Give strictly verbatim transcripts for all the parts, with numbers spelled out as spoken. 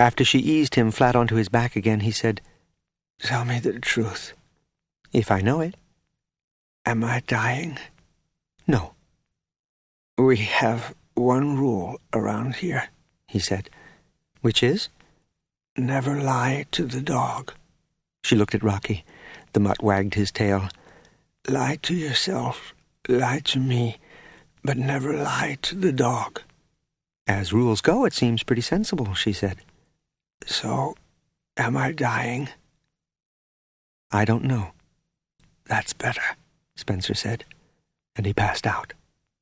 After she eased him flat onto his back again, he said, "Tell me the truth." "If I know it." "Am I dying?" "No." "We have one rule around here," he said. "Which is?" "Never lie to the dog." She looked at Rocky. The mutt wagged his tail. "Lie to yourself, lie to me, but never lie to the dog." "As rules go, it seems pretty sensible," she said. "So, am I dying?" "I don't know." "That's better," Spencer said, and he passed out.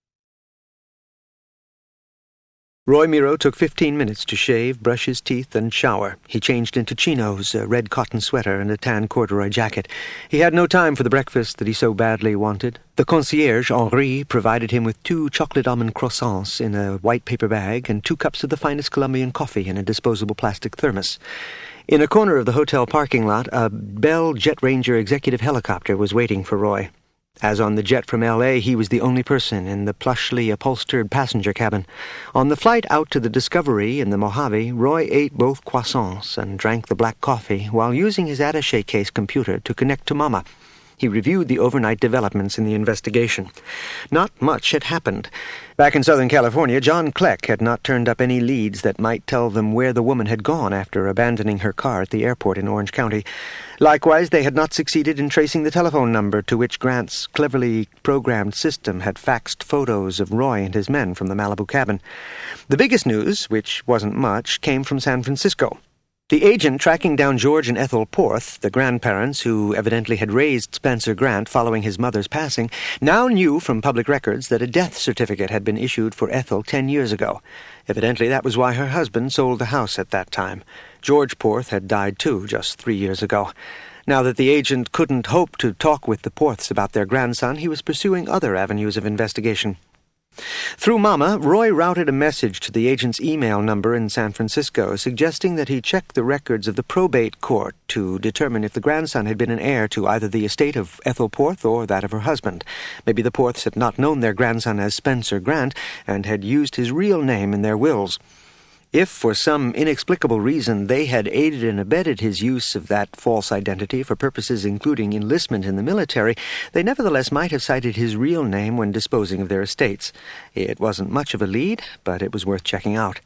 Roy Miro took fifteen minutes to shave, brush his teeth, and shower. He changed into chinos, a red cotton sweater, and a tan corduroy jacket. He had no time for the breakfast that he so badly wanted. The concierge, Henri, provided him with two chocolate almond croissants in a white paper bag and two cups of the finest Colombian coffee in a disposable plastic thermos. In a corner of the hotel parking lot, a Bell Jet Ranger executive helicopter was waiting for Roy. As on the jet from L A, he was the only person in the plushly upholstered passenger cabin. On the flight out to the Discovery in the Mojave, Roy ate both croissants and drank the black coffee while using his attaché case computer to connect to Mama. He reviewed the overnight developments in the investigation. Not much had happened. Back in Southern California, John Kleck had not turned up any leads that might tell them where the woman had gone after abandoning her car at the airport in Orange County. Likewise, they had not succeeded in tracing the telephone number to which Grant's cleverly programmed system had faxed photos of Roy and his men from the Malibu cabin. The biggest news, which wasn't much, came from San Francisco. The agent tracking down George and Ethel Porth, the grandparents who evidently had raised Spencer Grant following his mother's passing, now knew from public records that a death certificate had been issued for Ethel ten years ago. Evidently that was why her husband sold the house at that time. George Porth had died too just three years ago. Now that the agent couldn't hope to talk with the Porths about their grandson, he was pursuing other avenues of investigation. Through Mama, Roy routed a message to the agent's email number in San Francisco suggesting that he check the records of the probate court to determine if the grandson had been an heir to either the estate of Ethel Porth or that of her husband. Maybe the Porths had not known their grandson as Spencer Grant and had used his real name in their wills. If, for some inexplicable reason, they had aided and abetted his use of that false identity for purposes including enlistment in the military, they nevertheless might have cited his real name when disposing of their estates. It wasn't much of a lead, but it was worth checking out.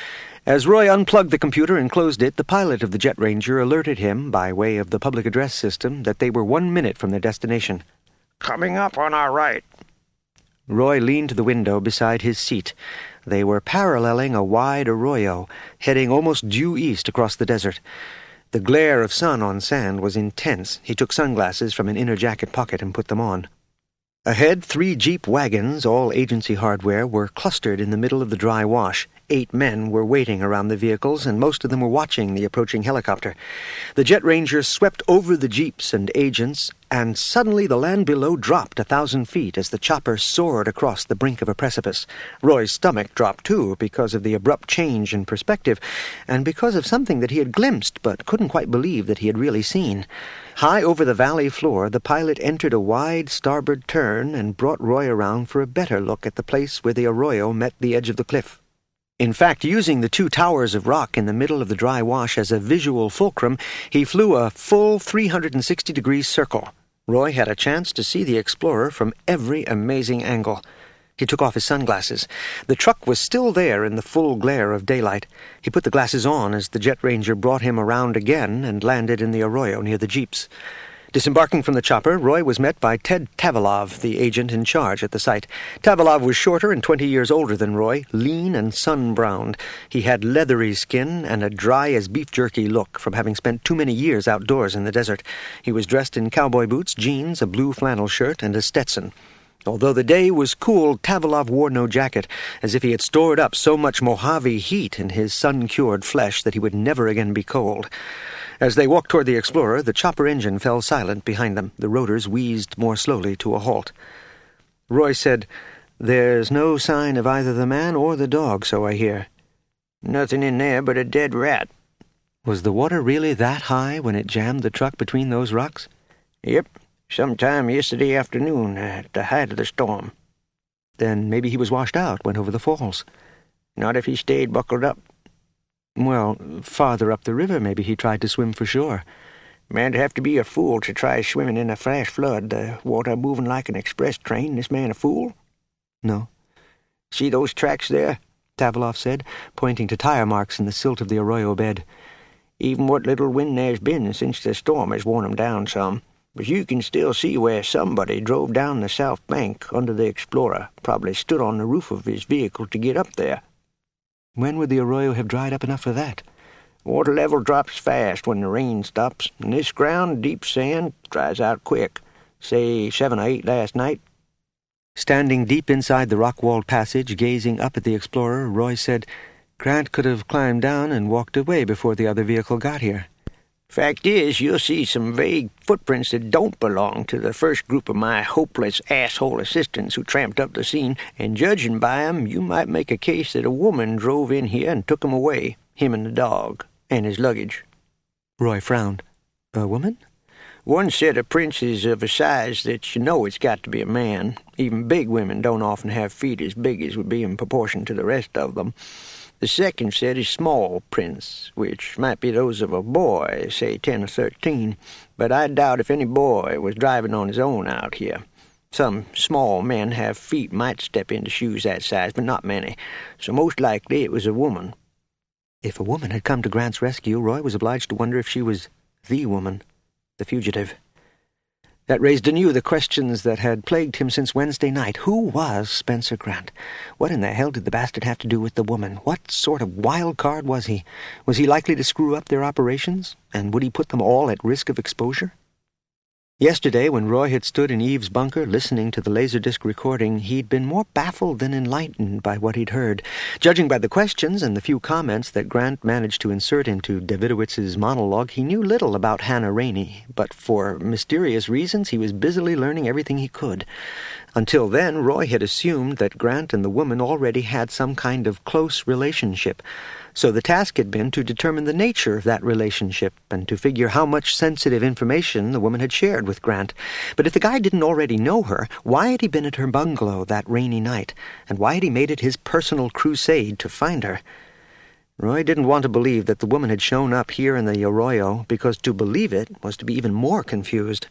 As Roy unplugged the computer and closed it, the pilot of the Jet Ranger alerted him, by way of the public address system, that they were one minute from their destination. "Coming up on our right." Roy leaned to the window beside his seat. They were paralleling a wide arroyo, heading almost due east across the desert. The glare of sun on sand was intense. He took sunglasses from an inner jacket pocket and put them on. Ahead, three jeep wagons, all agency hardware, were clustered in the middle of the dry wash. Eight men were waiting around the vehicles, and most of them were watching the approaching helicopter. The Jet Ranger swept over the jeeps and agents, and suddenly the land below dropped a thousand feet as the chopper soared across the brink of a precipice. Roy's stomach dropped, too, because of the abrupt change in perspective, and because of something that he had glimpsed but couldn't quite believe that he had really seen. High over the valley floor, the pilot entered a wide starboard turn and brought Roy around for a better look at the place where the arroyo met the edge of the cliff. In fact, using the two towers of rock in the middle of the dry wash as a visual fulcrum, he flew a full three hundred sixty degree circle. Roy had a chance to see the Explorer from every amazing angle. He took off his sunglasses. The truck was still there in the full glare of daylight. He put the glasses on as the Jet Ranger brought him around again and landed in the arroyo near the jeeps. Disembarking from the chopper, Roy was met by Ted Tavalov, the agent in charge at the site. Tavalov was shorter and twenty years older than Roy, lean and sun-browned. He had leathery skin and a dry-as-beef-jerky look from having spent too many years outdoors in the desert. He was dressed in cowboy boots, jeans, a blue flannel shirt, and a Stetson. Although the day was cool, Tavalov wore no jacket, as if he had stored up so much Mojave heat in his sun-cured flesh that he would never again be cold. As they walked toward the Explorer, the chopper engine fell silent behind them. The rotors wheezed more slowly to a halt. Roy said, "There's no sign of either the man or the dog, so I hear." "Nothing in there but a dead rat." "Was the water really that high when it jammed the truck between those rocks?" "Yep, sometime yesterday afternoon, at the height of the storm." "Then maybe he was washed out, went over the falls." "Not if he stayed buckled up." Well, farther up the river, maybe he tried to swim for shore. Man'd have to be a fool to try swimming in a flash flood, the water moving like an express train. This man a fool? No. See those tracks there? Tavalov said, pointing to tire marks in the silt of the arroyo bed. Even what little wind there's been since the storm has worn 'em down some. But you can still see where somebody drove down the south bank under the Explorer, probably stood on the roof of his vehicle to get up there. When would the arroyo have dried up enough for that? Water level drops fast when the rain stops, and this ground, deep sand, dries out quick. Say seven or eight last night. Standing deep inside the rock-walled passage, gazing up at the Explorer, Roy said, Grant could have climbed down and walked away before the other vehicle got here. Fact is, you'll see some vague footprints that don't belong to the first group of my hopeless asshole assistants who tramped up the scene, and judging by 'em, you might make a case that a woman drove in here and took 'em away, him and the dog, and his luggage. Roy frowned. A woman? One set of prints is of a size that you know it's got to be a man. Even big women don't often have feet as big as would be in proportion to the rest of them. The second set is small prints, which might be those of a boy, say ten or thirteen, but I doubt if any boy was driving on his own out here. Some small men have feet might step into shoes that size, but not many, so most likely it was a woman. If a woman had come to Grant's rescue, Roy was obliged to wonder if she was the woman, the fugitive. That raised anew the questions that had plagued him since Wednesday night. Who was Spencer Grant? What in the hell did the bastard have to do with the woman? What sort of wild card was he? Was he likely to screw up their operations? And would he put them all at risk of exposure? Yesterday, when Roy had stood in Eve's bunker listening to the Laserdisc recording, he'd been more baffled than enlightened by what he'd heard. Judging by the questions and the few comments that Grant managed to insert into Davidowitz's monologue, he knew little about Hannah Rainey, but for mysterious reasons he was busily learning everything he could. Until then, Roy had assumed that Grant and the woman already had some kind of close relationship. So the task had been to determine the nature of that relationship and to figure how much sensitive information the woman had shared with Grant. But if the guy didn't already know her, why had he been at her bungalow that rainy night? And why had he made it his personal crusade to find her? Roy didn't want to believe that the woman had shown up here in the arroyo, because to believe it was to be even more confused.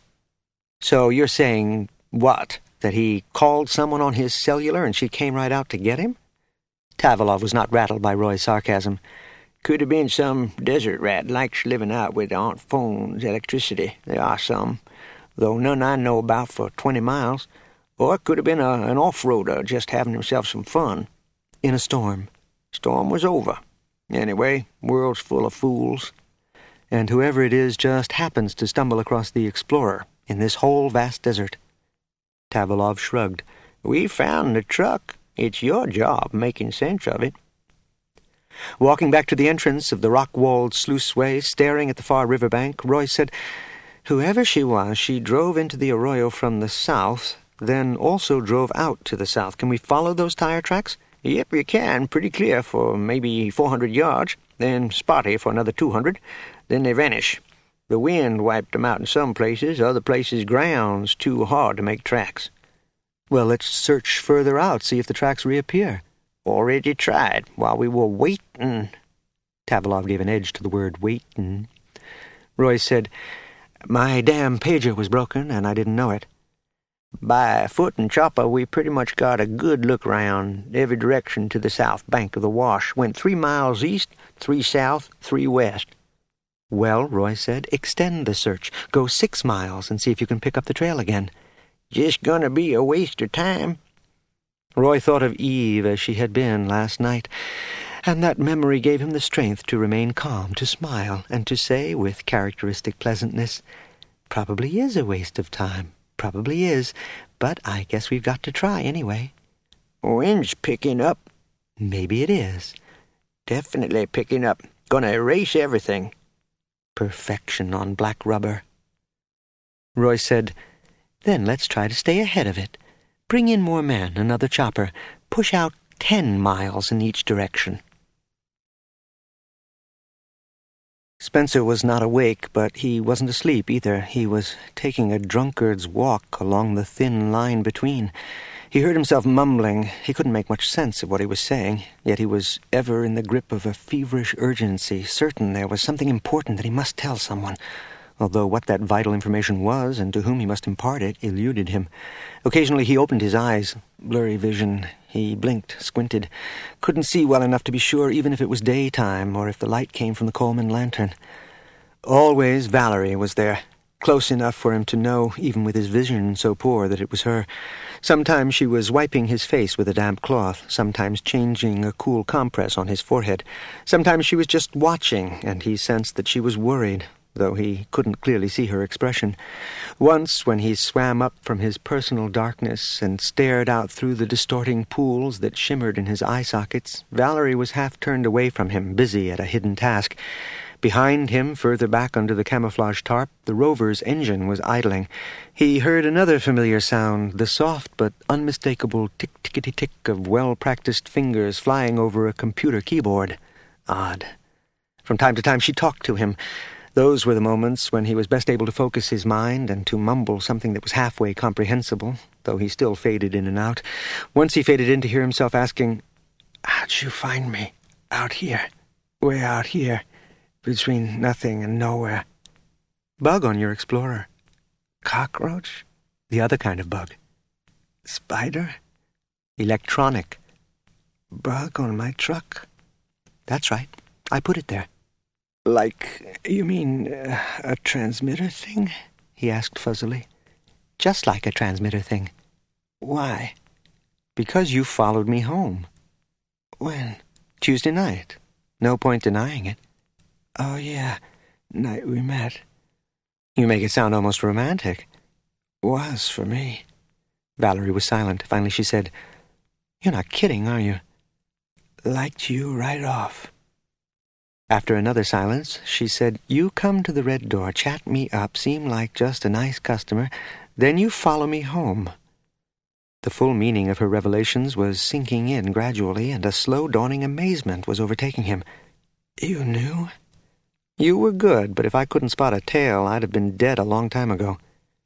So you're saying, what, that he called someone on his cellular and she came right out to get him? Tavalov was not rattled by Roy's sarcasm. Could have been some desert rat likes living out with aren't phones, electricity. There are some, though none I know about for twenty miles. Or it could have been a, an off-roader just having himself some fun. In a storm. Storm was over. Anyway, world's full of fools. And whoever it is just happens to stumble across the Explorer in this whole vast desert. Tavalov shrugged. We found the truck. It's your job making sense of it. Walking back to the entrance of the rock-walled sluiceway, staring at the far riverbank, Roy said, Whoever she was, she drove into the arroyo from the south, then also drove out to the south. Can we follow those tire tracks? Yep, you can. Pretty clear for maybe four hundred yards, then spotty for another two hundred. Then they vanish. The wind wiped them out in some places, other places ground's too hard to make tracks. Well, let's search further out, see if the tracks reappear. Already tried, while we were waiting. Tavalov gave an edge to the word waiting. Roy said, My damn pager was broken, and I didn't know it. By foot and chopper, we pretty much got a good look round every direction to the south bank of the wash. Went three miles east, three south, three west. Well, Roy said, extend the search. Go six miles and see if you can pick up the trail again. Just gonna be a waste of time. Roy thought of Eve as she had been last night, and that memory gave him the strength to remain calm, to smile, and to say with characteristic pleasantness, Probably is a waste of time. Probably is, but I guess we've got to try anyway. Wind's picking up. Maybe it is. Definitely picking up. Gonna erase everything. Perfection on black rubber. Roy said, Then let's try to stay ahead of it. Bring in more men, another chopper. Push out ten miles in each direction. Spencer was not awake, but he wasn't asleep either. He was taking a drunkard's walk along the thin line between. He heard himself mumbling. He couldn't make much sense of what he was saying, yet he was ever in the grip of a feverish urgency, certain there was something important that he must tell someone, although what that vital information was and to whom he must impart it eluded him. Occasionally he opened his eyes. Blurry vision. He blinked, squinted. Couldn't see well enough to be sure even if it was daytime or if the light came from the Coleman lantern. Always Valerie was there, close enough for him to know, even with his vision so poor, that it was her. Sometimes she was wiping his face with a damp cloth, sometimes changing a cool compress on his forehead. Sometimes she was just watching, and he sensed that she was worried, though he couldn't clearly see her expression. Once, when he swam up from his personal darkness and stared out through the distorting pools that shimmered in his eye sockets, Valerie was half turned away from him, busy at a hidden task. Behind him, further back under the camouflage tarp, the rover's engine was idling. He heard another familiar sound, the soft but unmistakable tick-tickety-tick of well-practiced fingers flying over a computer keyboard. Odd. From time to time she talked to him. Those were the moments when he was best able to focus his mind and to mumble something that was halfway comprehensible, though he still faded in and out. Once he faded in to hear himself asking, "How'd you find me? Out here? Way out here? Between nothing and nowhere?" "Bug on your Explorer." "Cockroach?" "The other kind of bug." "Spider?" "Electronic." "Bug on my truck?" "That's right. I put it there." "Like, you mean uh, a transmitter thing?" he asked fuzzily. "Just like a transmitter thing." "Why?" "Because you followed me home." "When?" "Tuesday night. No point denying it." "Oh, yeah, night we met." "You make it sound almost romantic." "Was for me." Valerie was silent. Finally she said, "You're not kidding, are you?" "Liked you right off." After another silence, she said, "You come to the Red Door, chat me up, seem like just a nice customer, then you follow me home." The full meaning of her revelations was sinking in gradually, and a slow dawning amazement was overtaking him. "You knew?" "You were good, but if I couldn't spot a tail, I'd have been dead a long time ago."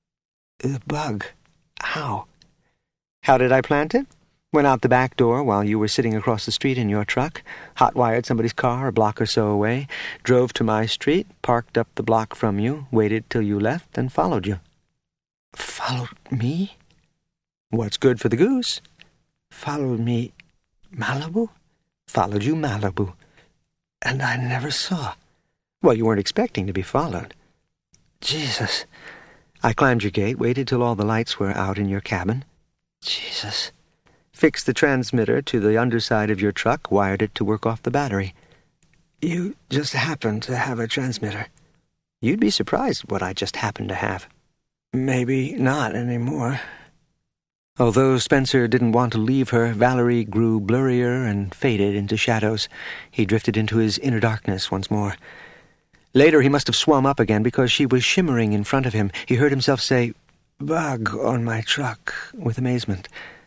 "The bug. How?" "How did I plant it? Went out the back door while you were sitting across the street in your truck, hot-wired somebody's car a block or so away, drove to my street, parked up the block from you, waited till you left, and followed you." "Followed me?" "What's good for the goose?" "Followed me Malibu?" "Followed you Malibu." "And I never saw." "Well, you weren't expecting to be followed." "Jesus." "I climbed your gate, waited till all the lights were out in your cabin." "Jesus." "Fixed the transmitter to the underside of your truck, wired it to work off the battery." "You just happened to have a transmitter." "You'd be surprised what I just happened to have." "Maybe not anymore." Although Spencer didn't want to leave her, Valerie grew blurrier and faded into shadows. He drifted into his inner darkness once more. Later he must have swum up again because she was shimmering in front of him. He heard himself say, "Bug on my truck," with amazement.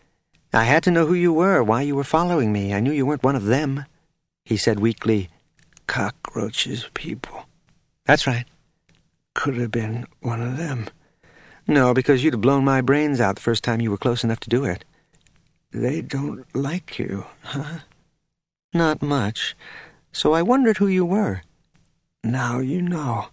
"I had to know who you were, why you were following me. I knew you weren't one of them." He said weakly, "Cockroaches people." "That's right." "Could have been one of them." "No, because you'd have blown my brains out the first time you were close enough to do it." "They don't like you, huh?" "Not much. So I wondered who you were." "Now you know."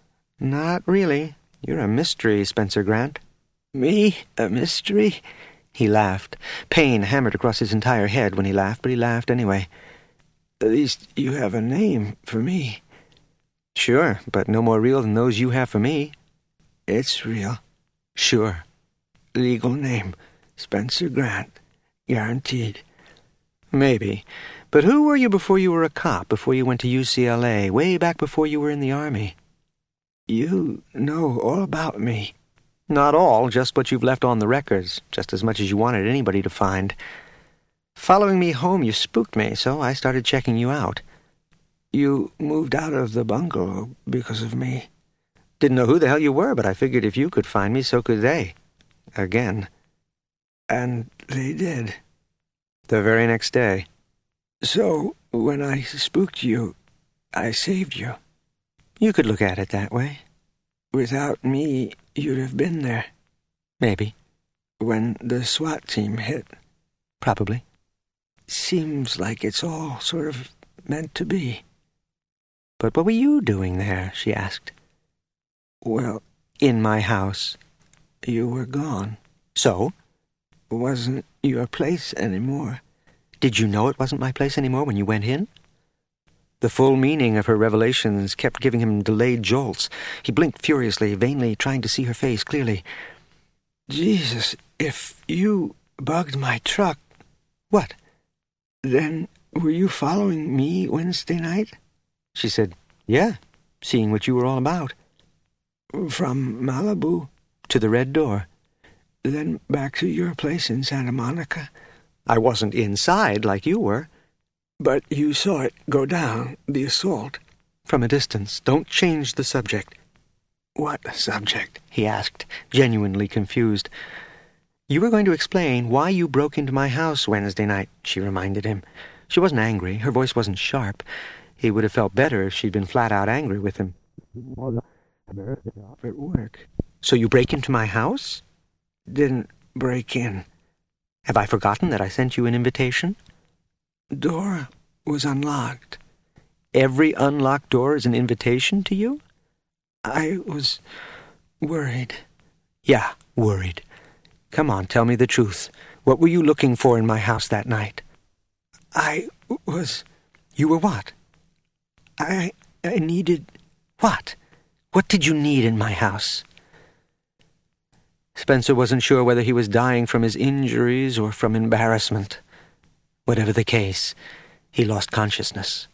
"Not really. You're a mystery, Spencer Grant." "Me? A mystery?" He laughed. Pain hammered across his entire head when he laughed, but he laughed anyway. "At least you have a name for me." "Sure, but no more real than those you have for me." "It's real." "Sure." legal name, Spencer Grant, guaranteed. Maybe. But who were you before you were a cop, before you went to U C L A, way back before you were in the Army? You know all about me. Not all, just what you've left on the records, just as much as you wanted anybody to find. Following me home, you spooked me, so I started checking you out. You moved out of the bungalow because of me. Didn't know who the hell you were, but I figured if you could find me, so could they. Again. And they did. The very next day. So, when I spooked you, I saved you. You could look at it that way. Without me, you'd have been there. Maybe. when the SWAT team hit. Probably. Seems like it's all sort of meant to be. But what were you doing there? She asked. Well, in my house. You were gone. So? Wasn't your place anymore. Did you know it wasn't my place anymore when you went in? The full meaning of her revelations kept giving him delayed jolts. He blinked furiously, vainly trying to see her face clearly. Jesus, if you bugged my truck... What? Then were you following me Wednesday night? She said, yeah, seeing what you were all about. From Malibu? To the Red Door. Then back to your place in Santa Monica? I wasn't inside like you were. But you saw it go down, the assault. From a distance. Don't change the subject. What subject? He asked, genuinely confused. You were going to explain why you broke into my house Wednesday night, she reminded him. She wasn't angry. Her voice wasn't sharp. He would have felt better if she'd been flat-out angry with him. Off at work. So you break into my house? Didn't break in. Have I forgotten that I sent you an invitation? Door was unlocked. Every unlocked door is an invitation to you? I was worried. Yeah, worried. Come on, tell me the truth. What were you looking for in my house that night? I was... You were what? I... I needed... What? What did you need in my house? Spencer wasn't sure whether he was dying from his injuries or from embarrassment. Whatever the case, he lost consciousness.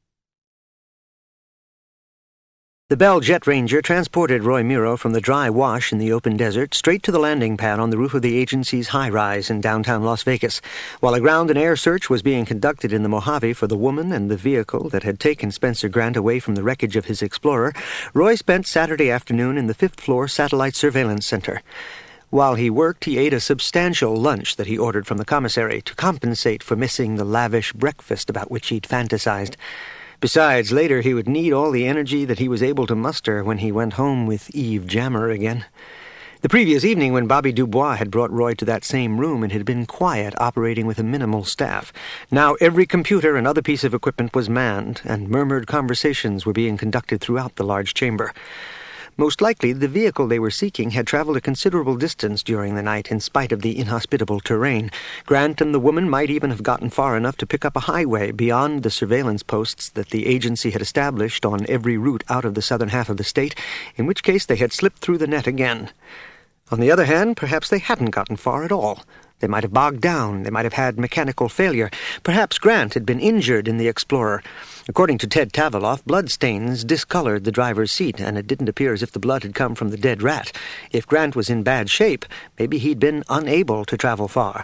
The Bell Jet Ranger transported Roy Miro from the dry wash in the open desert straight to the landing pad on the roof of the agency's high-rise in downtown Las Vegas, while a ground and air search was being conducted in the Mojave for the woman and the vehicle that had taken Spencer Grant away from the wreckage of his Explorer. Roy spent Saturday afternoon in the fifth-floor Satellite Surveillance Center. While he worked, he ate a substantial lunch that he ordered from the commissary to compensate for missing the lavish breakfast about which he'd fantasized. Besides, later he would need all the energy that he was able to muster when he went home with Eve Jammer again. The previous evening, when Bobby Dubois had brought Roy to that same room, it had been quiet, operating with a minimal staff. Now every computer and other piece of equipment was manned, and murmured conversations were being conducted throughout the large chamber. Most likely, the vehicle they were seeking had traveled a considerable distance during the night in spite of the inhospitable terrain. Grant and the woman might even have gotten far enough to pick up a highway beyond the surveillance posts that the agency had established on every route out of the southern half of the state, in which case they had slipped through the net again. On the other hand, perhaps they hadn't gotten far at all. They might have bogged down. They might have had mechanical failure. Perhaps Grant had been injured in the Explorer. According to Ted Taveloff, bloodstains discolored the driver's seat, and it didn't appear as if the blood had come from the dead rat. If Grant was in bad shape, maybe he'd been unable to travel far.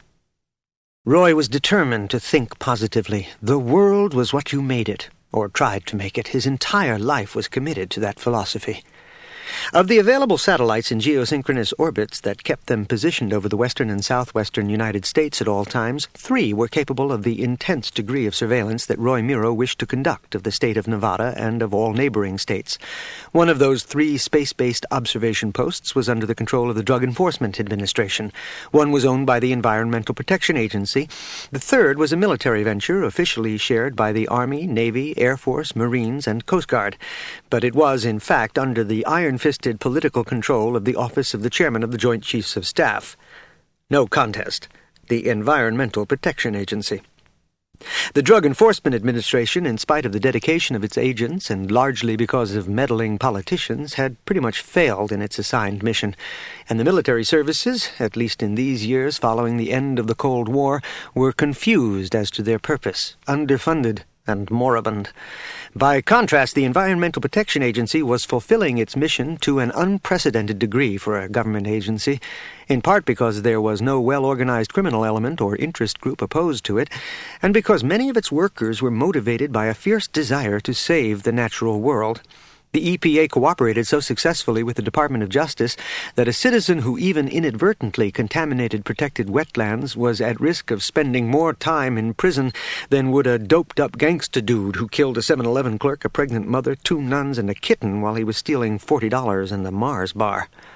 Roy was determined to think positively. The world was what you made it, or tried to make it. His entire life was committed to that philosophy. Of the available satellites in geosynchronous orbits that kept them positioned over the western and southwestern United States at all times, three were capable of the intense degree of surveillance that Roy Miro wished to conduct of the state of Nevada and of all neighboring states. One of those three space-based observation posts was under the control of the Drug Enforcement Administration. One was owned by the Environmental Protection Agency. The third was a military venture officially shared by the Army, Navy, Air Force, Marines, and Coast Guard. But it was, in fact, under the iron-fisted political control of the Office of the Chairman of the Joint Chiefs of Staff. No contest. The Environmental Protection Agency. The Drug Enforcement Administration, in spite of the dedication of its agents and largely because of meddling politicians, had pretty much failed in its assigned mission, and the military services, at least in these years following the end of the Cold War, were confused as to their purpose, underfunded, and moribund. By contrast, the Environmental Protection Agency was fulfilling its mission to an unprecedented degree for a government agency, in part because there was no well-organized criminal element or interest group opposed to it, and because many of its workers were motivated by a fierce desire to save the natural world. The E P A cooperated so successfully with the Department of Justice that a citizen who even inadvertently contaminated protected wetlands was at risk of spending more time in prison than would a doped-up gangsta dude who killed a seven eleven clerk, a pregnant mother, two nuns, and a kitten while he was stealing forty dollars in the Mars bar.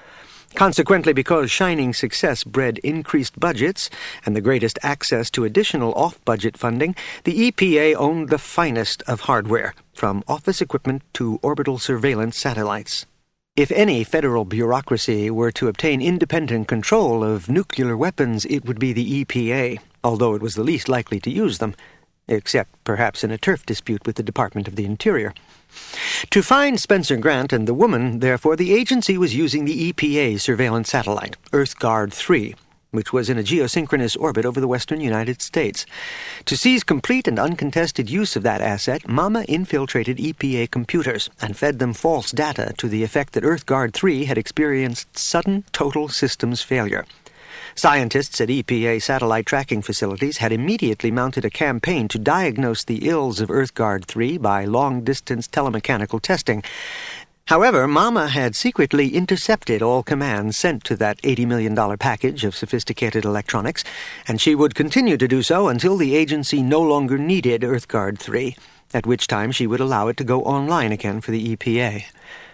Consequently, because shining success bred increased budgets and the greatest access to additional off-budget funding, the E P A owned the finest of hardware, from office equipment to orbital surveillance satellites. If any federal bureaucracy were to obtain independent control of nuclear weapons, it would be the E P A, although it was the least likely to use them, except perhaps in a turf dispute with the Department of the Interior. To find Spencer Grant and the woman, therefore, the agency was using the E P A surveillance satellite, EarthGuard three, which was in a geosynchronous orbit over the western United States. To seize complete and uncontested use of that asset, Mama infiltrated E P A computers and fed them false data to the effect that EarthGuard three had experienced sudden total systems failure. Scientists at E P A satellite tracking facilities had immediately mounted a campaign to diagnose the ills of EarthGuard three by long-distance telemechanical testing. However, Mama had secretly intercepted all commands sent to that eighty million dollars package of sophisticated electronics, and she would continue to do so until the agency no longer needed EarthGuard three, at which time she would allow it to go online again for the E P A.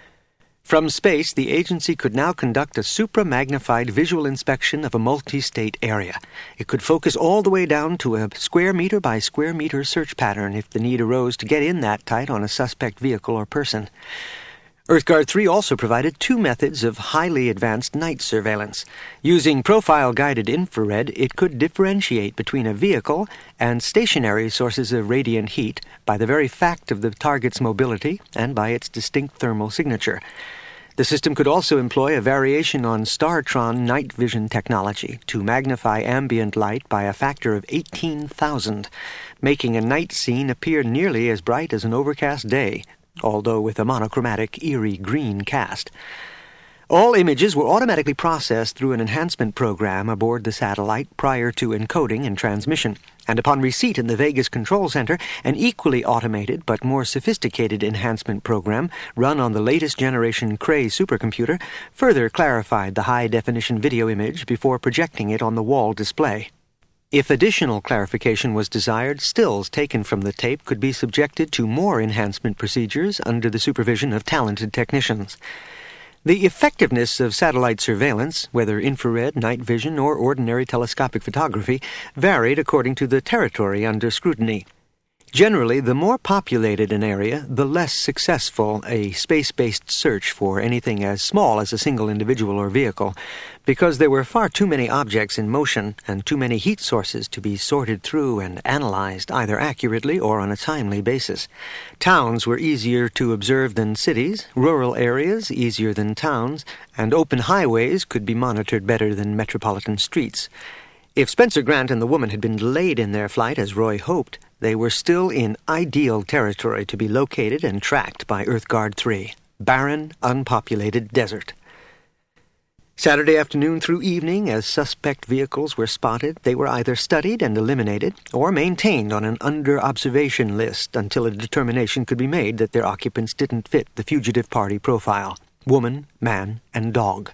From space, the agency could now conduct a supra-magnified visual inspection of a multi-state area. It could focus all the way down to a square-meter-by-square-meter search pattern if the need arose to get in that tight on a suspect vehicle or person. EarthGuard three also provided two methods of highly advanced night surveillance. Using profile-guided infrared, it could differentiate between a vehicle and stationary sources of radiant heat by the very fact of the target's mobility and by its distinct thermal signature. The system could also employ a variation on Startron night vision technology to magnify ambient light by a factor of eighteen thousand, making a night scene appear nearly as bright as an overcast day, although with a monochromatic, eerie green cast. All images were automatically processed through an enhancement program aboard the satellite prior to encoding and transmission, and upon receipt in the Vegas Control Center, an equally automated but more sophisticated enhancement program, run on the latest generation Cray supercomputer, further clarified the high-definition video image before projecting it on the wall display. If additional clarification was desired, stills taken from the tape could be subjected to more enhancement procedures under the supervision of talented technicians. The effectiveness of satellite surveillance, whether infrared, night vision, or ordinary telescopic photography, varied according to the territory under scrutiny. Generally, the more populated an area, the less successful a space-based search for anything as small as a single individual or vehicle, because there were far too many objects in motion and too many heat sources to be sorted through and analyzed either accurately or on a timely basis. Towns were easier to observe than cities, rural areas easier than towns, and open highways could be monitored better than metropolitan streets. If Spencer Grant and the woman had been delayed in their flight, as Roy hoped, they were still in ideal territory to be located and tracked by EarthGuard three, barren, unpopulated desert. Saturday afternoon through evening, as suspect vehicles were spotted, they were either studied and eliminated or maintained on an under-observation list until a determination could be made that their occupants didn't fit the fugitive party profile: woman, man, and dog.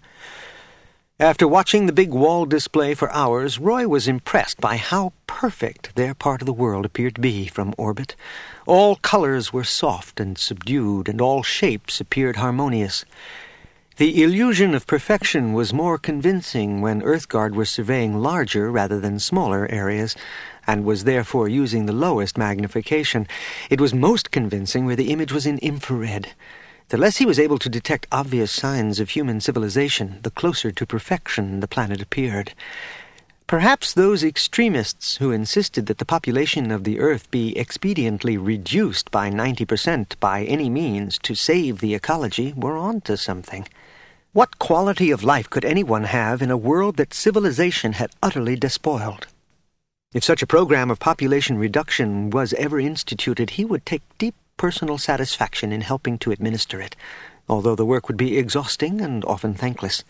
After watching the big wall display for hours, Roy was impressed by how perfect their part of the world appeared to be from orbit. All colors were soft and subdued, and all shapes appeared harmonious. The illusion of perfection was more convincing when EarthGuard was surveying larger rather than smaller areas, and was therefore using the lowest magnification. It was most convincing where the image was in infrared. The less he was able to detect obvious signs of human civilization, the closer to perfection the planet appeared. Perhaps those extremists who insisted that the population of the Earth be expediently reduced by ninety percent by any means to save the ecology were on to something. What quality of life could anyone have in a world that civilization had utterly despoiled? If such a program of population reduction was ever instituted, he would take deep personal satisfaction in helping to administer it, although the work would be exhausting and often thankless.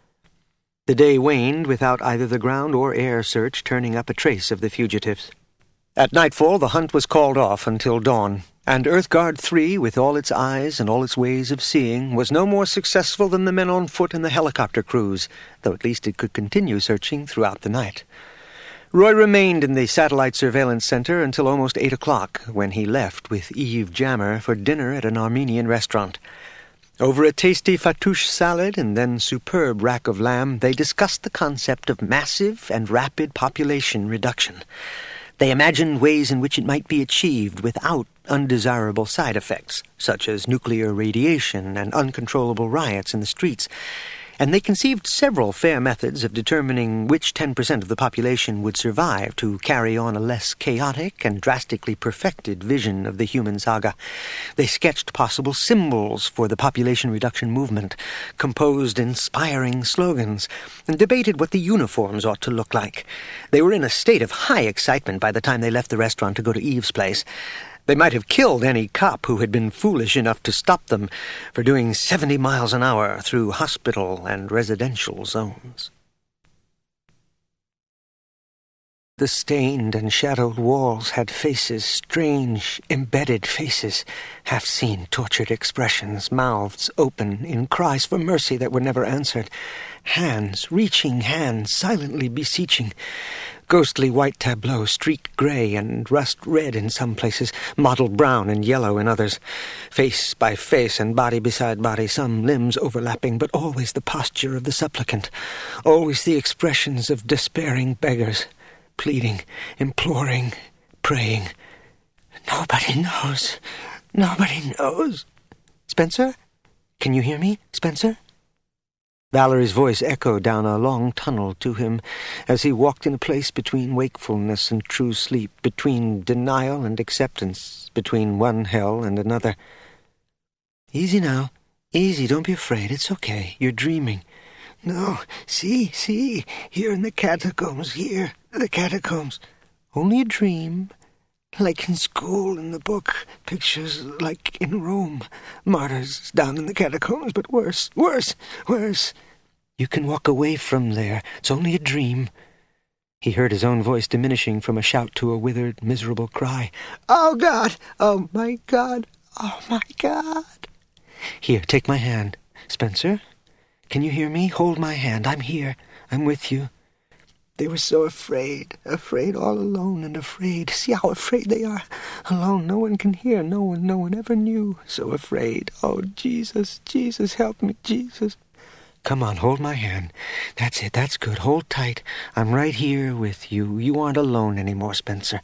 The day waned without either the ground or air search turning up a trace of the fugitives. At nightfall, the hunt was called off until dawn, and EarthGuard three, with all its eyes and all its ways of seeing, was no more successful than the men on foot in the helicopter crews, though at least it could continue searching throughout the night. Roy remained in the Satellite Surveillance Center until almost eight o'clock, when he left with Eve Jammer for dinner at an Armenian restaurant. Over a tasty fattoush salad and then superb rack of lamb, they discussed the concept of massive and rapid population reduction. They imagined ways in which it might be achieved without undesirable side effects, such as nuclear radiation and uncontrollable riots in the streets. And they conceived several fair methods of determining which ten percent of the population would survive to carry on a less chaotic and drastically perfected vision of the human saga. They sketched possible symbols for the population reduction movement, composed inspiring slogans, and debated what the uniforms ought to look like. They were in a state of high excitement by the time they left the restaurant to go to Eve's place. They might have killed any cop who had been foolish enough to stop them for doing seventy miles an hour through hospital and residential zones. The stained and shadowed walls had faces, strange, embedded faces, half-seen, tortured expressions, mouths open in cries for mercy that were never answered, hands, reaching hands, silently beseeching. Ghostly white tableaux, streaked gray and rust red in some places, mottled brown and yellow in others. Face by face and body beside body, some limbs overlapping, but always the posture of the supplicant, always the expressions of despairing beggars, pleading, imploring, praying. Nobody knows. Nobody knows. Spencer? Can you hear me, Spencer? Valerie's voice echoed down a long tunnel to him as he walked in a place between wakefulness and true sleep, between denial and acceptance, between one hell and another. Easy now. Easy, don't be afraid. It's okay. You're dreaming. No, see, see, here in the catacombs, here, the catacombs. Only a dream. Like in school, in the book, pictures like in Rome. Martyrs down in the catacombs, but worse, worse, worse. You can walk away from there. It's only a dream. He heard his own voice diminishing from a shout to a withered, miserable cry. Oh, God! Oh, my God! Oh, my God! Here, take my hand. Spencer, can you hear me? Hold my hand. I'm here. I'm with you. They were so afraid, afraid all alone and afraid. See how afraid they are. Alone, no one can hear, no one, no one ever knew. So afraid. Oh, Jesus, Jesus, help me, Jesus. Come on, hold my hand. That's it, that's good. Hold tight. I'm right here with you. You aren't alone anymore, Spencer.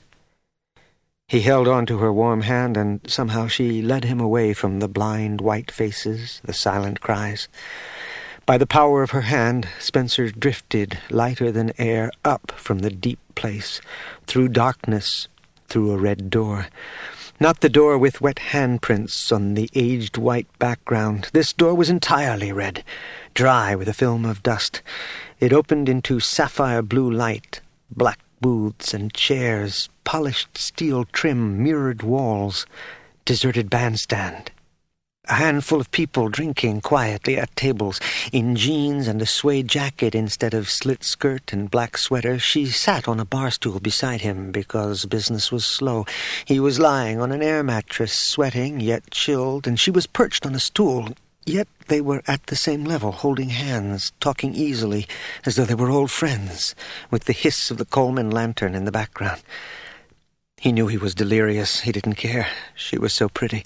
He held on to her warm hand, and somehow she led him away from the blind white faces, the silent cries. By the power of her hand, Spencer drifted, lighter than air, up from the deep place, through darkness, through a red door. Not the door with wet handprints on the aged white background. This door was entirely red, dry with a film of dust. It opened into sapphire blue light, black booths and chairs, polished steel trim, mirrored walls, deserted bandstand. A handful of people drinking quietly at tables. In jeans and a suede jacket instead of slit skirt and black sweater, she sat on a bar stool beside him because business was slow. He was lying on an air mattress, sweating yet chilled, and she was perched on a stool. Yet they were at the same level, holding hands, talking easily, as though they were old friends, with the hiss of the Coleman lantern in the background. He knew he was delirious. He didn't care. She was so pretty.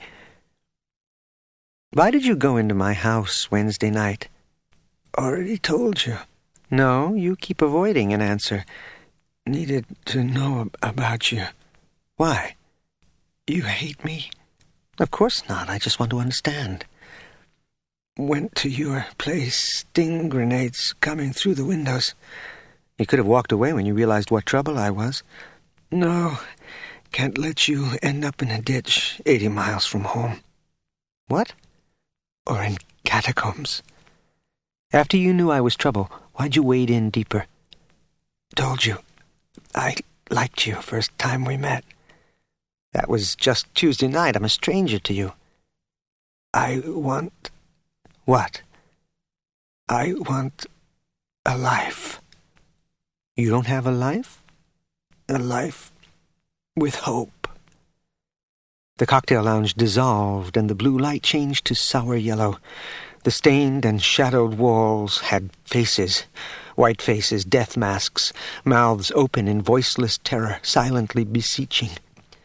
Why did you go into my house Wednesday night? Already told you. No, you keep avoiding an answer. Needed to know about you. Why? You hate me? Of course not. I just want to understand. Went to your place, sting grenades coming through the windows. You could have walked away when you realized what trouble I was. No, can't let you end up in a ditch eighty miles from home. What? Or in catacombs. After you knew I was trouble, why'd you wade in deeper? Told you. I liked you first time we met. That was just Tuesday night. I'm a stranger to you. I want... What? I want a life. You don't have a life? A life with hope. The cocktail lounge dissolved, and the blue light changed to sour yellow. The stained and shadowed walls had faces, white faces, death masks, mouths open in voiceless terror, silently beseeching.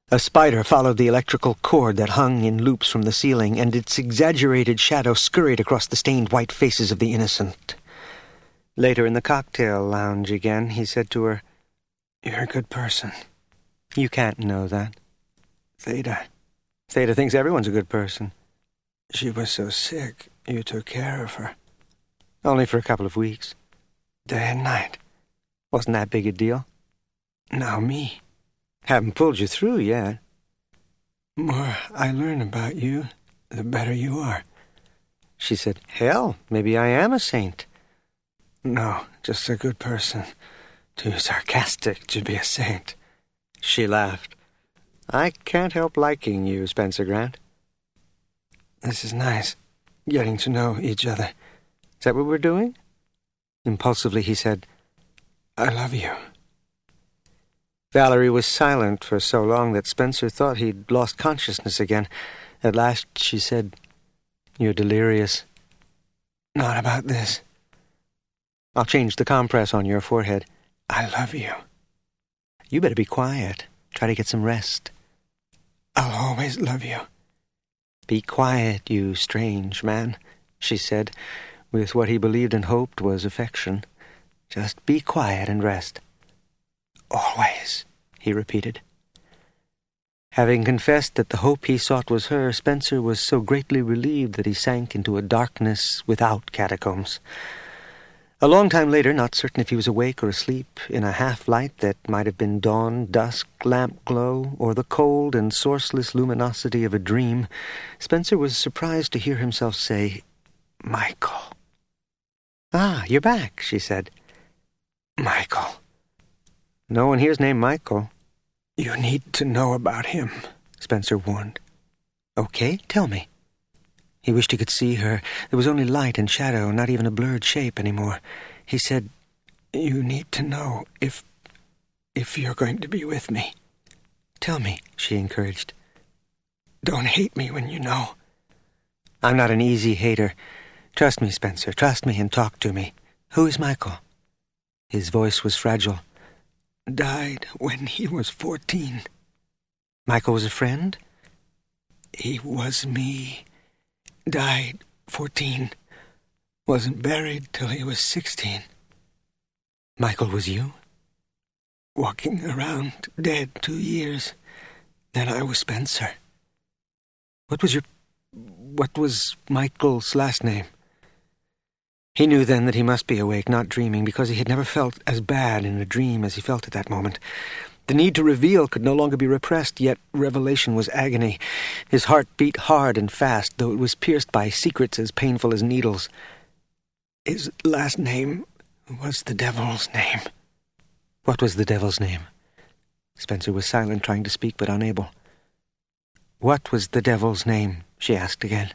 A spider followed the electrical cord that hung in loops from the ceiling, and its exaggerated shadow scurried across the stained white faces of the innocent. Later in the cocktail lounge again, he said to her, "You're a good person." "You can't know that." "Theda." "Theda thinks everyone's a good person." "She was so sick, you took care of her." "Only for a couple of weeks." "Day and night." "Wasn't that big a deal?" "Now me." "Haven't pulled you through yet." "More I learn about you, the better you are." She said, "Hell, maybe I am a saint." "No, just a good person. Too sarcastic to be a saint." She laughed. "I can't help liking you, Spencer Grant." "This is nice, getting to know each other." "Is that what we're doing?" Impulsively he said, "I love you." Valerie was silent for so long that Spencer thought he'd lost consciousness again. At last she said, "You're delirious." "Not about this." "I'll change the compress on your forehead." "I love you." "You better be quiet. Try to get some rest." "I'll always love you." "Be quiet, you strange man," she said, with what he believed and hoped was affection. "Just be quiet and rest." "Always," he repeated. Having confessed that the hope he sought was her, Spencer was so greatly relieved that he sank into a darkness without catacombs. A long time later, not certain if he was awake or asleep, in a half-light that might have been dawn, dusk, lamp glow, or the cold and sourceless luminosity of a dream, Spencer was surprised to hear himself say, "Michael." "Ah, you're back," she said. "Michael." "No one here's named Michael." "You need to know about him," Spencer warned. "Okay, tell me." He wished he could see her. There was only light and shadow, not even a blurred shape anymore. He said, "You need to know if... if you're going to be with me." "Tell me," she encouraged. "Don't hate me when you know." "I'm not an easy hater. Trust me, Spencer, trust me and talk to me. Who is Michael?" His voice was fragile. "Died when he was fourteen." "Michael was a friend?" "He was me. Died fourteen. Wasn't buried till he was sixteen." "Michael was you?" "Walking around dead two years. Then I was Spencer." What was your... what was Michael's last name?" He knew then that he must be awake, not dreaming, because he had never felt as bad in a dream as he felt at that moment. The need to reveal could no longer be repressed, yet revelation was agony. His heart beat hard and fast, though it was pierced by secrets as painful as needles. "His last name was the devil's name." "What was the devil's name?" Spencer was silent, trying to speak, but unable. "What was the devil's name?" she asked again.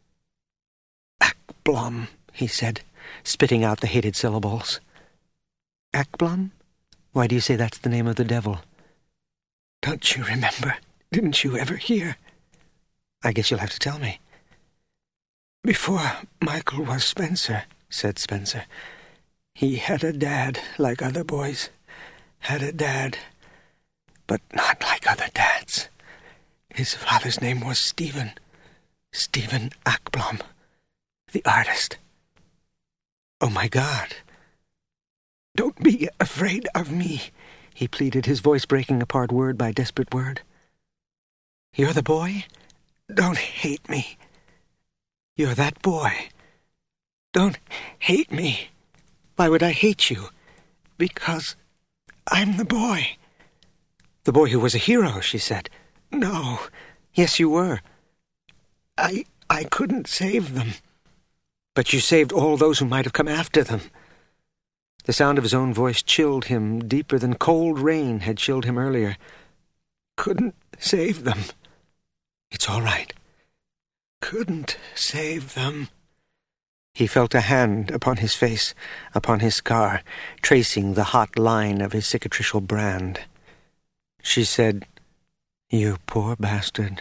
"Akblom," he said, spitting out the hated syllables. "Akblom? Why do you say that's the name of the devil?" "Don't you remember? Didn't you ever hear?" "I guess you'll have to tell me." "Before Michael was Spencer," said Spencer, "he had a dad like other boys. Had a dad, but not like other dads. His father's name was Stephen. Stephen Akblom, the artist." "Oh, my God." "Don't be afraid of me," he pleaded, his voice breaking apart word by desperate word. "You're the boy? Don't hate me." "You're that boy? Don't hate me." "Why would I hate you?" "Because I'm the boy." "The boy who was a hero," she said. "No." "Yes, you were." I... I couldn't save them." "But you saved all those who might have come after them." The sound of his own voice chilled him deeper than cold rain had chilled him earlier. "Couldn't save them." "It's all right." "Couldn't save them." He felt a hand upon his face, upon his scar, tracing the hot line of his cicatricial brand. She said, "You poor bastard.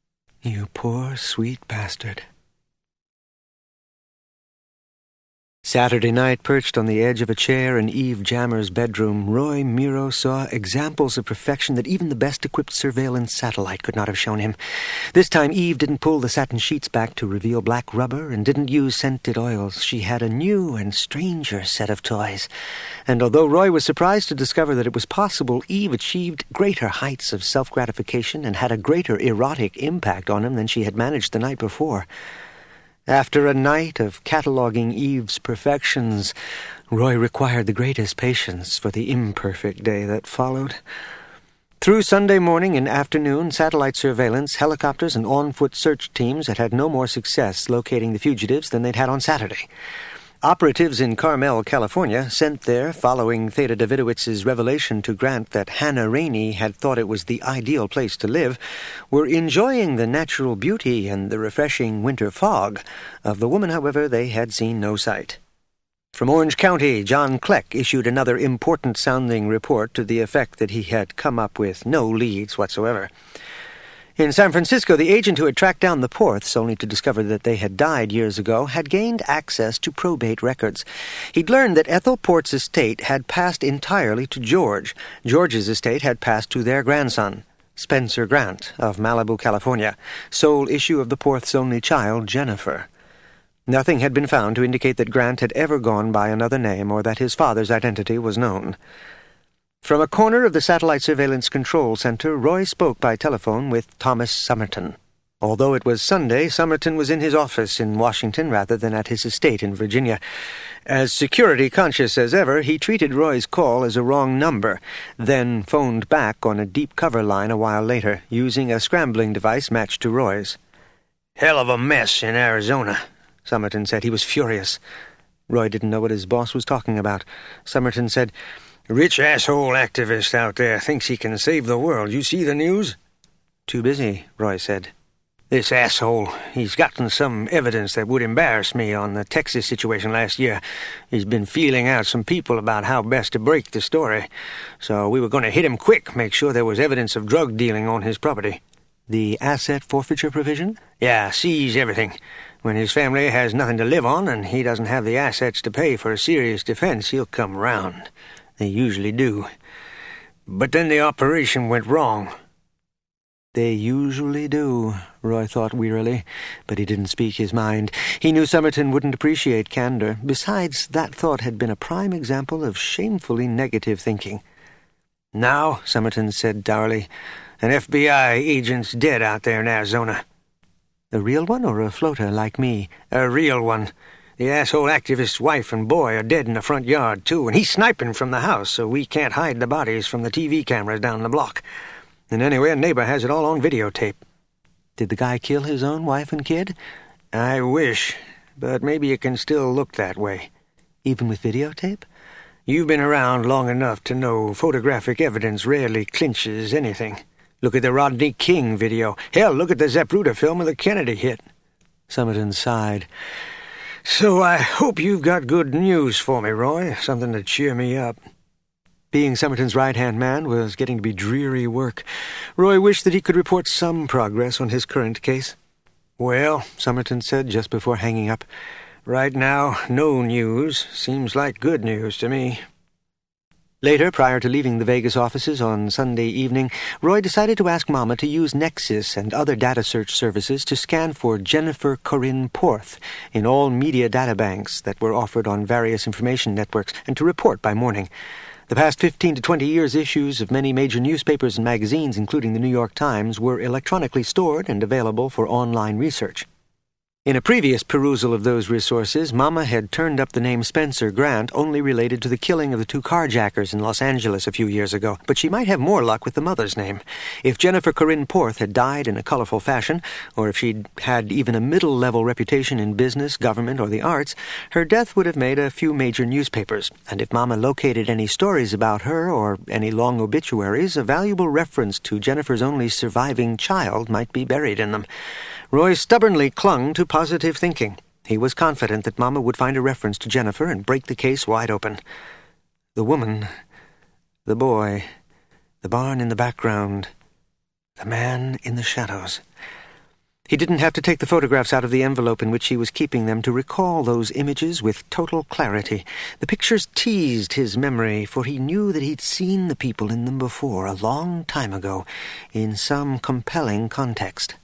You poor, sweet bastard." Saturday night, perched on the edge of a chair in Eve Jammer's bedroom, Roy Miro saw examples of perfection that even the best-equipped surveillance satellite could not have shown him. This time Eve didn't pull the satin sheets back to reveal black rubber and didn't use scented oils. She had a new and stranger set of toys. And although Roy was surprised to discover that it was possible, Eve achieved greater heights of self-gratification and had a greater erotic impact on him than she had managed the night before. After a night of cataloguing Eve's perfections, Roy required the greatest patience for the imperfect day that followed. Through Sunday morning and afternoon, satellite surveillance, helicopters, and on-foot search teams had had no more success locating the fugitives than they'd had on Saturday. Operatives in Carmel, California, sent there following Theda Davidowitz's revelation to Grant that Hannah Rainey had thought it was the ideal place to live, were enjoying the natural beauty and the refreshing winter fog. Of the woman, however, they had seen no sight. From Orange County, John Kleck issued another important-sounding report to the effect that he had come up with no leads whatsoever. In San Francisco, the agent who had tracked down the Porths, only to discover that they had died years ago, had gained access to probate records. He'd learned that Ethel Port's estate had passed entirely to George. George's estate had passed to their grandson, Spencer Grant, of Malibu, California, sole issue of the Porth's only child, Jennifer. Nothing had been found to indicate that Grant had ever gone by another name or that his father's identity was known. From a corner of the Satellite Surveillance Control Center, Roy spoke by telephone with Thomas Somerton. Although it was Sunday, Somerton was in his office in Washington rather than at his estate in Virginia. As security-conscious as ever, he treated Roy's call as a wrong number, then phoned back on a deep cover line a while later, using a scrambling device matched to Roy's. "Hell of a mess in Arizona," Somerton said. He was furious. Roy didn't know what his boss was talking about. Somerton said, "Rich asshole activist out there thinks he can save the world. You see the news?" "Too busy," Roy said. "This asshole, he's gotten some evidence that would embarrass me on the Texas situation last year. He's been feeling out some people about how best to break the story. So we were going to hit him quick, make sure there was evidence of drug dealing on his property." "The asset forfeiture provision?" "Yeah, seize everything. When his family has nothing to live on and he doesn't have the assets to pay for a serious defense, he'll come round. They usually do. But then the operation went wrong." They usually do, Roy thought wearily, but he didn't speak his mind. He knew Somerton wouldn't appreciate candor. Besides, that thought had been a prime example of shamefully negative thinking. "Now," Somerton said dourly, "an F B I agent's dead out there in Arizona." "A real one or a floater like me?" "A real one. The asshole activist's wife and boy are dead in the front yard, too, and he's sniping from the house, so we can't hide the bodies from the T V cameras down the block. And anyway, a neighbor has it all on videotape." "Did the guy kill his own wife and kid?" "I wish, but maybe it can still look that way." "Even with videotape?" "You've been around long enough to know photographic evidence rarely clinches anything. Look at the Rodney King video. Hell, look at the Zapruder film of the Kennedy hit." Somerton sighed. "So I hope you've got good news for me, Roy, something to cheer me up." Being Somerton's right-hand man was getting to be dreary work. Roy wished that he could report some progress on his current case. "Well," Somerton said just before hanging up, "right now, no news. Seems like good news to me." Later, prior to leaving the Vegas offices on Sunday evening, Roy decided to ask Mama to use Nexus and other data search services to scan for Jennifer Corinne Porth in all media databanks that were offered on various information networks, and to report by morning. The past fifteen to twenty years' issues of many major newspapers and magazines, including the New York Times, were electronically stored and available for online research. In a previous perusal of those resources, Mama had turned up the name Spencer Grant only related to the killing of the two carjackers in Los Angeles a few years ago, but she might have more luck with the mother's name. If Jennifer Corinne Porth had died in a colorful fashion, or if she'd had even a middle-level reputation in business, government, or the arts, her death would have made a few major newspapers, and if Mama located any stories about her or any long obituaries, a valuable reference to Jennifer's only surviving child might be buried in them. Roy stubbornly clung to positive thinking. He was confident that Mama would find a reference to Jennifer and break the case wide open. The woman, the boy, the barn in the background, the man in the shadows. He didn't have to take the photographs out of the envelope in which he was keeping them to recall those images with total clarity. The pictures teased his memory, for he knew that he'd seen the people in them before, a long time ago, in some compelling context.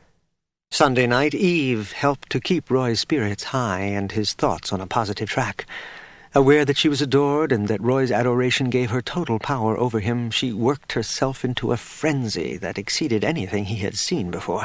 Sunday night, Eve helped to keep Roy's spirits high and his thoughts on a positive track. Aware that she was adored and that Roy's adoration gave her total power over him, she worked herself into a frenzy that exceeded anything he had seen before.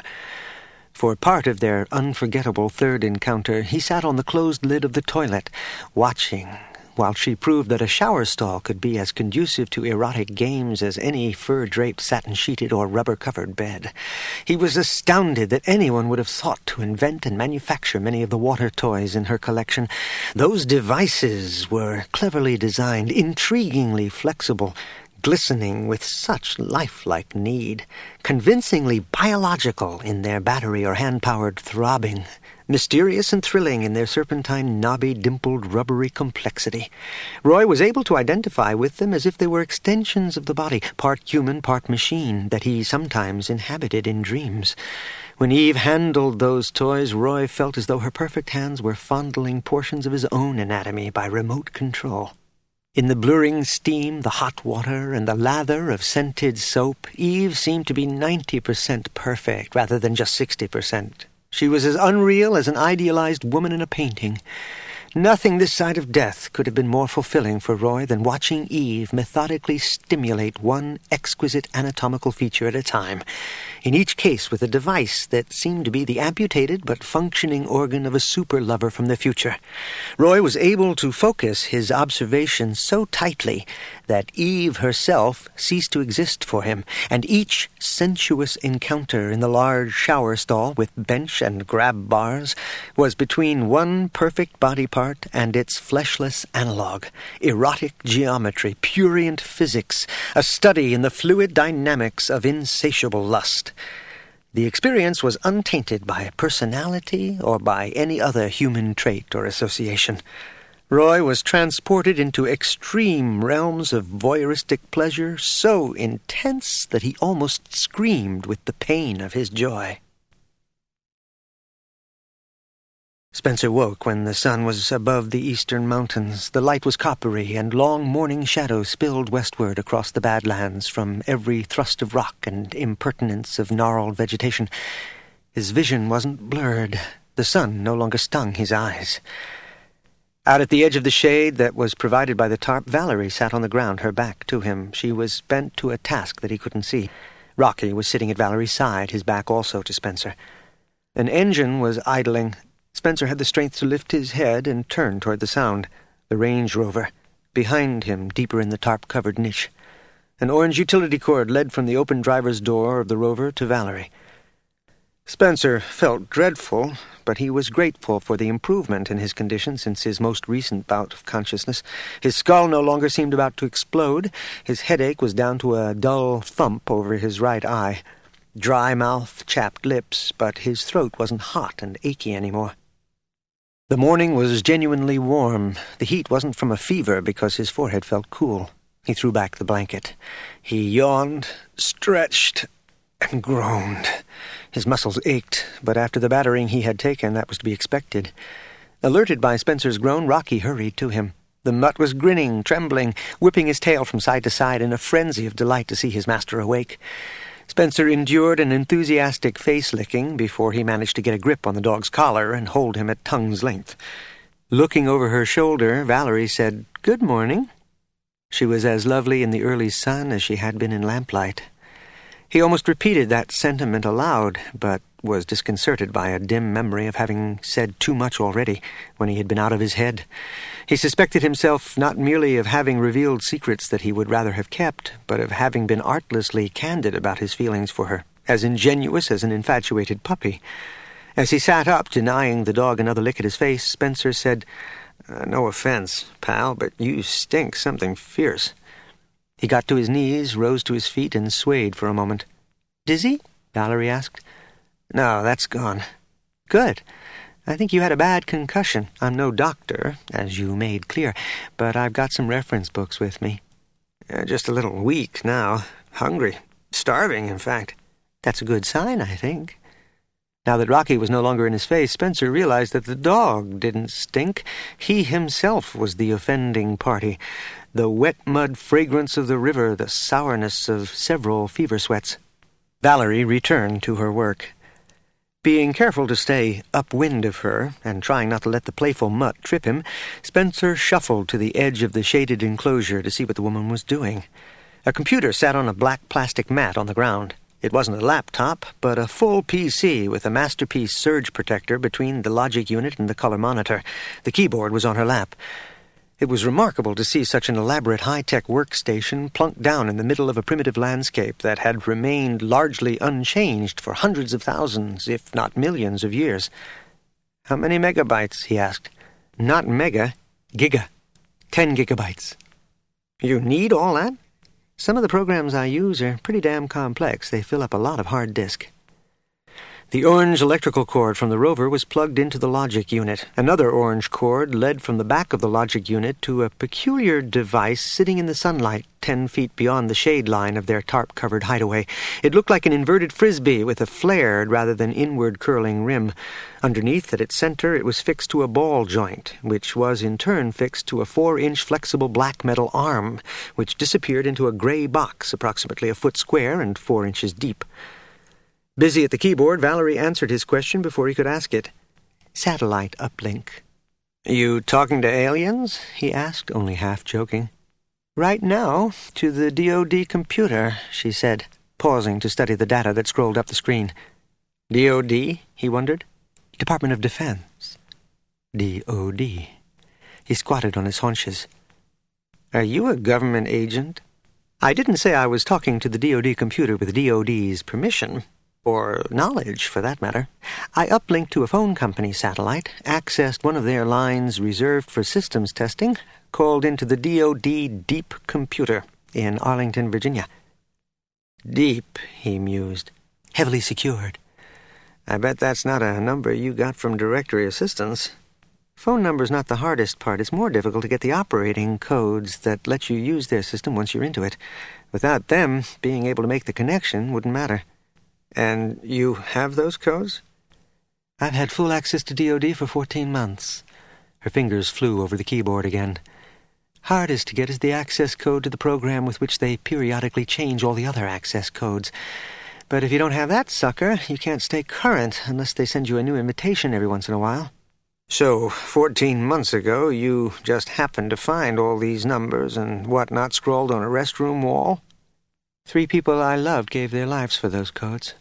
For part of their unforgettable third encounter, he sat on the closed lid of the toilet, watching, while she proved that a shower stall could be as conducive to erotic games as any fur-draped, satin-sheeted, or rubber-covered bed. He was astounded that anyone would have thought to invent and manufacture many of the water toys in her collection. Those devices were cleverly designed, intriguingly flexible, glistening with such lifelike need, convincingly biological in their battery or hand-powered throbbing, mysterious and thrilling in their serpentine, knobby, dimpled, rubbery complexity. Roy was able to identify with them as if they were extensions of the body, part human, part machine, that he sometimes inhabited in dreams. When Eve handled those toys, Roy felt as though her perfect hands were fondling portions of his own anatomy by remote control. In the blurring steam, the hot water, and the lather of scented soap, Eve seemed to be ninety percent perfect rather than just sixty percent. She was as unreal as an idealized woman in a painting. Nothing this side of death could have been more fulfilling for Roy than watching Eve methodically stimulate one exquisite anatomical feature at a time, in each case with a device that seemed to be the amputated but functioning organ of a super-lover from the future. Roy was able to focus his observation so tightly that Eve herself ceased to exist for him, and each sensuous encounter in the large shower stall with bench and grab bars was between one perfect body part and its fleshless analog, erotic geometry, purient physics, a study in the fluid dynamics of insatiable lust. The experience was untainted by personality or by any other human trait or association. Roy was transported into extreme realms of voyeuristic pleasure so intense that he almost screamed with the pain of his joy. Spencer woke when the sun was above the eastern mountains. The light was coppery, and long morning shadows spilled westward across the Badlands from every thrust of rock and impertinence of gnarled vegetation. His vision wasn't blurred. The sun no longer stung his eyes. Out at the edge of the shade that was provided by the tarp, Valerie sat on the ground, her back to him. She was bent to a task that he couldn't see. Rocky was sitting at Valerie's side, his back also to Spencer. An engine was idling. Spencer had the strength to lift his head and turn toward the sound. The Range Rover. Behind him, deeper in the tarp-covered niche. An orange utility cord led from the open driver's door of the Rover to Valerie. Spencer felt dreadful, but he was grateful for the improvement in his condition since his most recent bout of consciousness. His skull no longer seemed about to explode. His headache was down to a dull thump over his right eye. Dry mouth, chapped lips, but his throat wasn't hot and achy anymore. The morning was genuinely warm. The heat wasn't from a fever because his forehead felt cool. He threw back the blanket. He yawned, stretched, and groaned. His muscles ached, but after the battering he had taken, that was to be expected. Alerted by Spencer's groan, Rocky hurried to him. The mutt was grinning, trembling, whipping his tail from side to side in a frenzy of delight to see his master awake. Spencer endured an enthusiastic face-licking before he managed to get a grip on the dog's collar and hold him at tongue's length. Looking over her shoulder, Valerie said, "Good morning." She was as lovely in the early sun as she had been in lamplight. He almost repeated that sentiment aloud, but was disconcerted by a dim memory of having said too much already when he had been out of his head. He suspected himself not merely of having revealed secrets that he would rather have kept, but of having been artlessly candid about his feelings for her, as ingenuous as an infatuated puppy. As he sat up, denying the dog another lick at his face, Spencer said, uh, "No offense, pal, but you stink something fierce." He got to his knees, rose to his feet, and swayed for a moment. "Dizzy?" Valerie asked. "No, that's gone." "Good. I think you had a bad concussion. I'm no doctor, as you made clear, but I've got some reference books with me." Uh, just a little weak now. Hungry. Starving, in fact." "That's a good sign, I think." Now that Rocky was no longer in his face, Spencer realized that the dog didn't stink. He himself was the offending party. The wet mud fragrance of the river, the sourness of several fever sweats. Valerie returned to her work. Being careful to stay upwind of her, and trying not to let the playful mutt trip him, Spencer shuffled to the edge of the shaded enclosure to see what the woman was doing. A computer sat on a black plastic mat on the ground. It wasn't a laptop, but a full P C with a Masterpiece surge protector between the logic unit and the color monitor. The keyboard was on her lap. It was remarkable to see such an elaborate high-tech workstation plunked down in the middle of a primitive landscape that had remained largely unchanged for hundreds of thousands, if not millions of years. "How many megabytes?" he asked. "Not mega, giga. Ten gigabytes." "You need all that?" "Some of the programs I use are pretty damn complex. They fill up a lot of hard disk." The orange electrical cord from the rover was plugged into the logic unit. Another orange cord led from the back of the logic unit to a peculiar device sitting in the sunlight ten feet beyond the shade line of their tarp-covered hideaway. It looked like an inverted frisbee with a flared rather than inward-curling rim. Underneath, at its center, it was fixed to a ball joint, which was in turn fixed to a four-inch flexible black metal arm, which disappeared into a gray box approximately a foot square and four inches deep. Busy at the keyboard, Valerie answered his question before he could ask it. "Satellite uplink." "You talking to aliens?" he asked, only half joking. "Right now, to the D O D computer," she said, pausing to study the data that scrolled up the screen. D O D, he wondered. "Department of Defense." D O D. He squatted on his haunches. "Are you a government agent?" "I didn't say I was talking to the D O D computer with D O D's permission. Or knowledge, for that matter. I uplinked to a phone company satellite, accessed one of their lines reserved for systems testing, called into the D O D Deep Computer in Arlington, Virginia." "Deep," he mused. "Heavily secured." "I bet that's not a number you got from directory assistance." "Phone number's not the hardest part. It's more difficult to get the operating codes that let you use their system once you're into it. Without them, being able to make the connection wouldn't matter." "And you have those codes?" "I've had full access to D O D for fourteen months. Her fingers flew over the keyboard again. "Hardest to get is the access code to the program with which they periodically change all the other access codes. But if you don't have that sucker, you can't stay current unless they send you a new invitation every once in a while." "So, fourteen months ago, you just happened to find all these numbers and whatnot scrawled on a restroom wall?" Three people I loved gave their lives for those codes."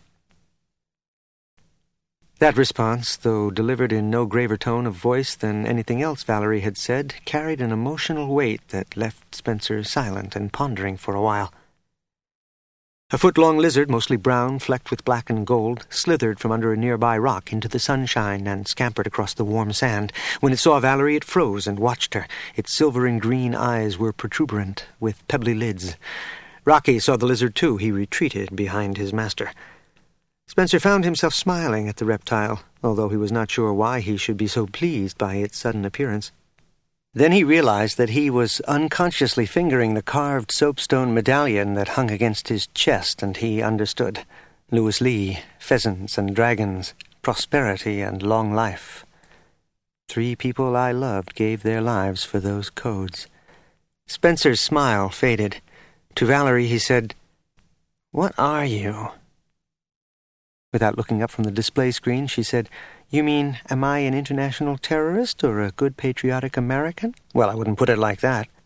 That response, though delivered in no graver tone of voice than anything else Valerie had said, carried an emotional weight that left Spencer silent and pondering for a while. A foot-long lizard, mostly brown, flecked with black and gold, slithered from under a nearby rock into the sunshine and scampered across the warm sand. When it saw Valerie, it froze and watched her. Its silver and green eyes were protuberant, with pebbly lids. Rocky saw the lizard, too. He retreated behind his master. Spencer found himself smiling at the reptile, although he was not sure why he should be so pleased by its sudden appearance. Then he realized that he was unconsciously fingering the carved soapstone medallion that hung against his chest, and he understood. Louis Lee, pheasants and dragons, prosperity and long life. Three people I loved gave their lives for those codes. Spencer's smile faded. To Valerie he said, "What are you?" Without looking up from the display screen, she said, "You mean, am I an international terrorist or a good patriotic American?" "Well, I wouldn't put it like that."